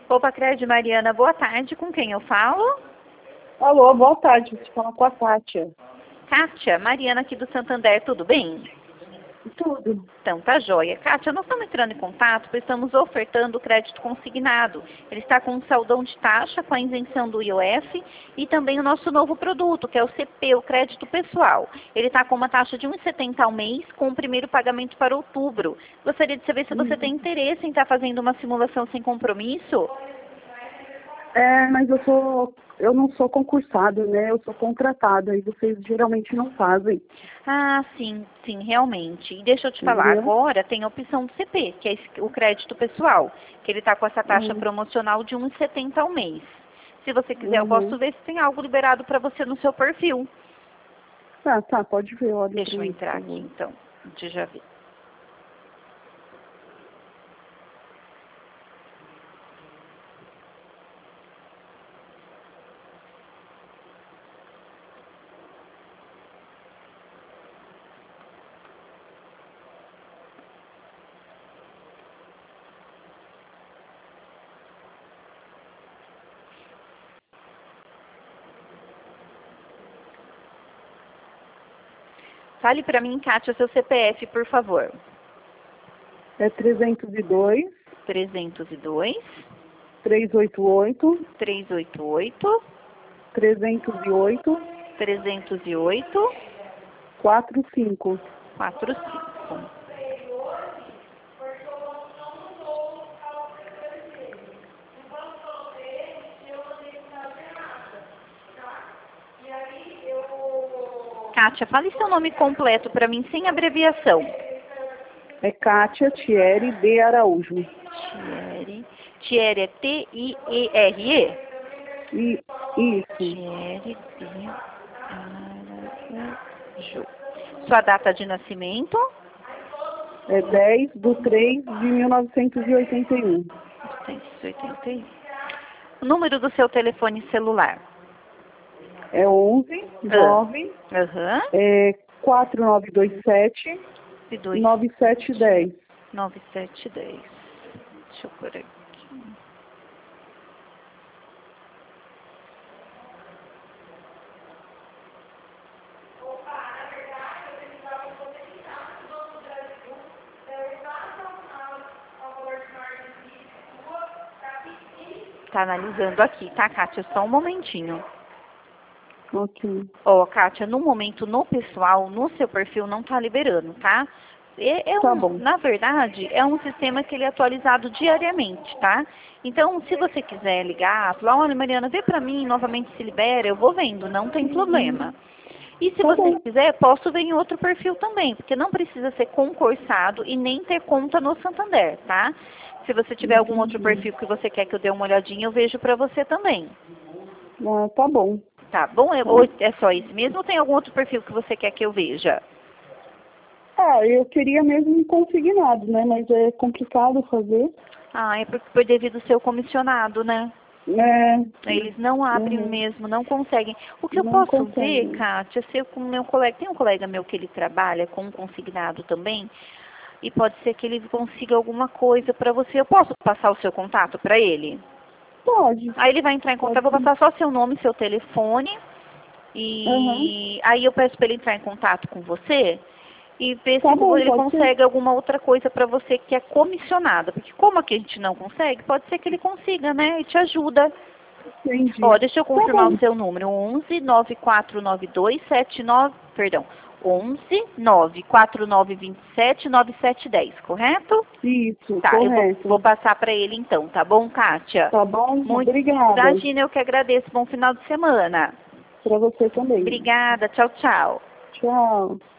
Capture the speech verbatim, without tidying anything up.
Opa, Crédito Mariana, boa tarde. Com quem eu falo? Alô, boa tarde. Você fala com a Kátia. Kátia, Mariana aqui do Santander, tudo bem? Tudo. Então, tá joia. Kátia, nós estamos entrando em contato porque estamos ofertando o crédito consignado. Ele está com um saldão de taxa, com a isenção do I O F e também o nosso novo produto, que é o C P, o crédito pessoal. Ele está com uma taxa de um real e setenta centavos ao mês, com o primeiro pagamento para outubro. Gostaria de saber se você Uhum. tem interesse em estar fazendo uma simulação sem compromisso. É, mas eu sou, eu não sou concursada, né? Eu sou contratada e vocês geralmente não fazem. Ah, sim, sim, realmente. E deixa eu te falar, Entendeu? agora tem a opção do C P, que é esse- o crédito pessoal, que ele está com essa taxa Uhum. promocional de um real e setenta centavos ao mês. Se você quiser, eu Uhum. posso ver se tem algo liberado para você no seu perfil. Tá, tá, pode ver, olha Deixa pra eu mim, entrar por aqui, favor. então. Deixa eu já ver. Fale para mim, Kátia, seu C P F, por favor. É trezentos e dois, trezentos e dois, trezentos e oitenta e oito, trezentos e oitenta e oito, trezentos e oito, trezentos e oito, quarenta e cinco. quarenta e cinco. Kátia, fale seu nome completo para mim, sem abreviação. É Kátia Thierry de Araújo. Thierry. Thierry é T I E R E? E isso. Thierry de Araújo. Sua data de nascimento? É dez de três de mil novecentos e oitenta e um. novecentos e oitenta e um. O número do seu telefone celular? É onze, nove, Aham. é quatro nove dois sete, E dois, nove sete um zero. nove sete dez. Deixa eu por aqui. Tá analisando aqui, tá, Kátia? Só um momentinho. Ok. Ó, Kátia, no momento, no pessoal, no seu perfil, não tá liberando, tá? É, é Tá um, bom. na verdade, é um sistema que ele é atualizado diariamente, tá? Então, se você quiser ligar, falar, olha, Mariana, vê pra mim, novamente se libera, eu vou vendo, não tem problema. E se Tá você bom. quiser, posso ver em outro perfil também, porque não precisa ser concursado e nem ter conta no Santander, tá? Se você tiver algum outro Entendi. perfil que você quer que eu dê uma olhadinha, eu vejo pra você também. Ah, tá bom. Tá bom? É, Tá. ou é só esse mesmo ou tem algum outro perfil que você quer que eu veja? Ah, eu queria mesmo um consignado, né? Mas é complicado fazer. Ah, é porque por devido ao seu comissionado, né? É. Eles não abrem Uhum. mesmo, não conseguem. O que eu Não posso ver, consegue. Kátia, se eu com o meu colega, tem um colega meu que ele trabalha com um consignado também, e pode ser que ele consiga alguma coisa para você. Eu posso passar o seu contato para ele? Pode. Aí ele vai entrar em contato, eu Pode vou sim. passar só seu nome, seu telefone, Uhum. e aí eu peço para ele entrar em contato com você e ver se Tá bom, ele pode ser. consegue alguma outra coisa para você que é comissionada. Porque como aqui a gente não consegue, pode ser que ele consiga, né? E te ajuda. Entendi. Ó, deixa eu Tá confirmar bom. o seu número. onze, nove quatro nove dois, sete nove, perdão, onze, nove quatro nove dois sete, nove sete um zero, correto? Isso, Tá, eu vou, correto. vou passar para ele então, tá bom, Kátia? Tá bom? Muito, Obrigada. imagina, eu que agradeço. Bom final de semana. Pra você também. Obrigada, tchau, tchau. Tchau.